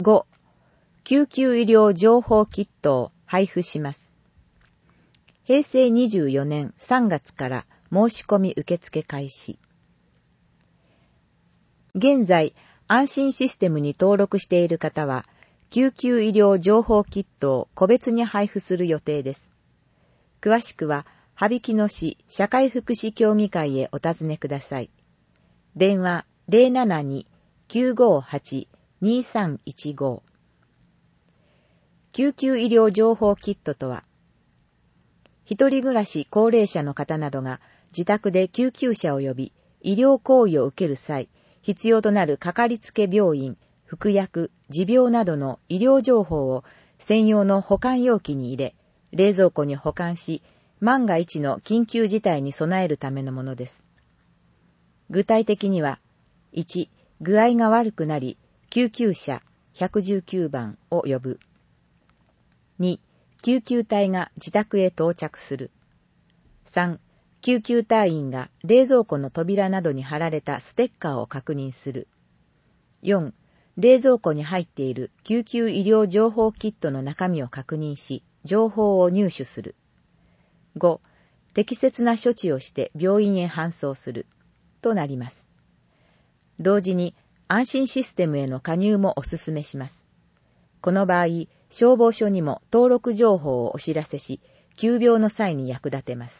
5、救急医療情報キットを配布します。平成24年3月から申し込み受付開始。現在、安心システムに登録している方は、救急医療情報キットを個別に配布する予定です。詳しくは、羽曳野市社会福祉協議会へお尋ねください。電話072-958-2315。救急医療情報キットとは、一人暮らし高齢者の方などが自宅で救急車を呼び、医療行為を受ける際、必要となるかかりつけ病院、服薬、持病などの医療情報を専用の保管容器に入れ、冷蔵庫に保管し、万が一の緊急事態に備えるためのものです。具体的には、1、具合が悪くなり、救急車119番を呼ぶ。2、救急隊が自宅へ到着する。3、救急隊員が冷蔵庫の扉などに貼られたステッカーを確認する。4、冷蔵庫に入っている救急医療情報キットの中身を確認し、情報を入手する。5、適切な処置をして病院へ搬送する。となります。同時に安心システムへの加入もお勧めします。この場合、消防署にも登録情報をお知らせし、急病の際に役立てます。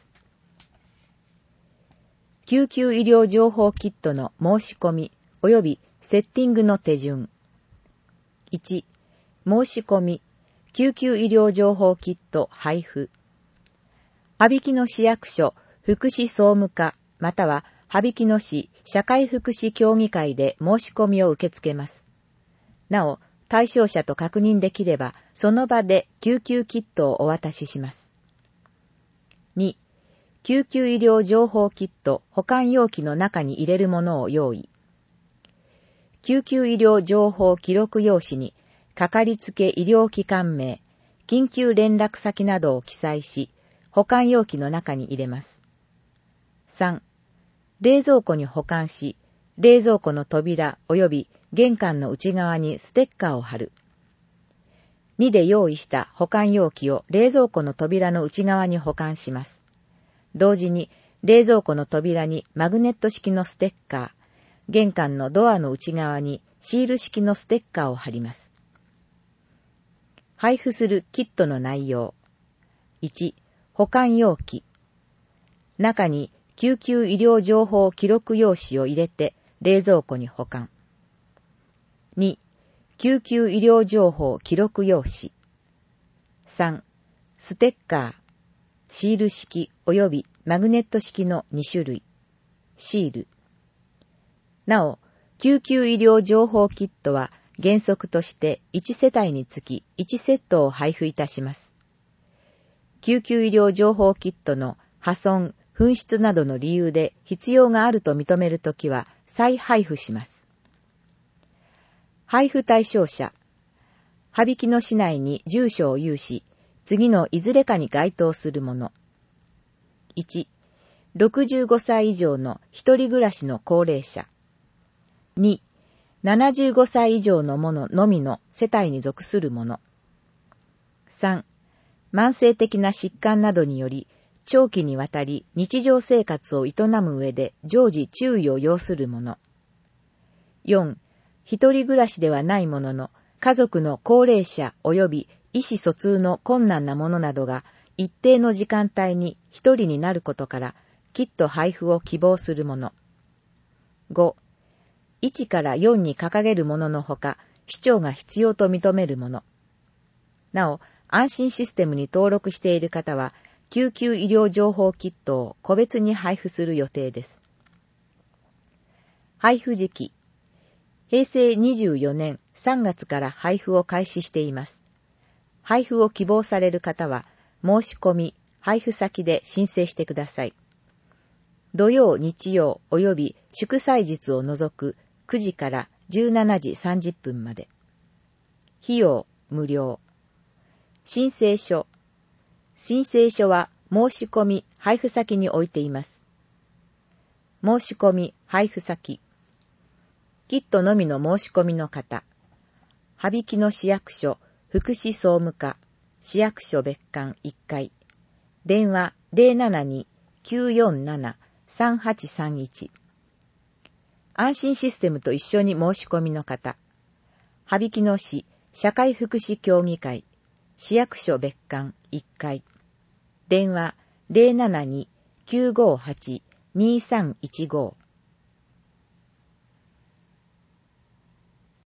救急医療情報キットの申し込み及びセッティングの手順。1、申し込み、救急医療情報キット配布。羽曳野市役所福祉総務課または羽曳野市社会福祉協議会で申し込みを受け付けます。なお、対象者と確認できれば、その場で救急キットをお渡しします。2、救急医療情報キット保管容器の中に入れるものを用意。救急医療情報記録用紙に、かかりつけ医療機関名、緊急連絡先などを記載し、保管容器の中に入れます。3、冷蔵庫に保管し、冷蔵庫の扉及び玄関の内側にステッカーを貼る。2で用意した保管容器を冷蔵庫の扉の内側に保管します。同時に冷蔵庫の扉にマグネット式のステッカー、玄関のドアの内側にシール式のステッカーを貼ります。配布するキットの内容。1、保管容器。中に救急医療情報記録用紙を入れて冷蔵庫に保管。2、救急医療情報記録用紙。3、ステッカー、シール式及びマグネット式の2種類。シール。なお、救急医療情報キットは原則として1世帯につき1セットを配布いたします。救急医療情報キットの破損、紛失などの理由で必要があると認めるときは再配布します。配布対象者。羽曳野市内に住所を有し、次のいずれかに該当するもの。1、65歳以上の一人暮らしの高齢者。2、75歳以上の者のみの世帯に属する者。3、慢性的な疾患などにより、長期にわたり日常生活を営む上で常時注意を要する者。4、一人暮らしではないものの、家族の高齢者及び意思疎通の困難なものなどが一定の時間帯に一人になることから、キット配布を希望する者。5、1から4に掲げるもののほか、市長が必要と認めるもの。なお、安心システムに登録している方は、救急医療情報キットを個別に配布する予定です。配布時期。平成24年3月から配布を開始しています。配布を希望される方は、申し込み、配布先で申請してください。土曜、日曜及び祝祭日を除く9時から17時30分まで。費用無料。申請書。申請書は申し込み、配布先に置いています。申し込み、配布先。キットのみの申し込みの方。 羽曳野市役所福祉総務課市役所別館1階。電話 072-947-3831。安心システムと一緒に申し込みの方。羽曳野市社会福祉協議会市役所別館1階。電話 072-958-2315。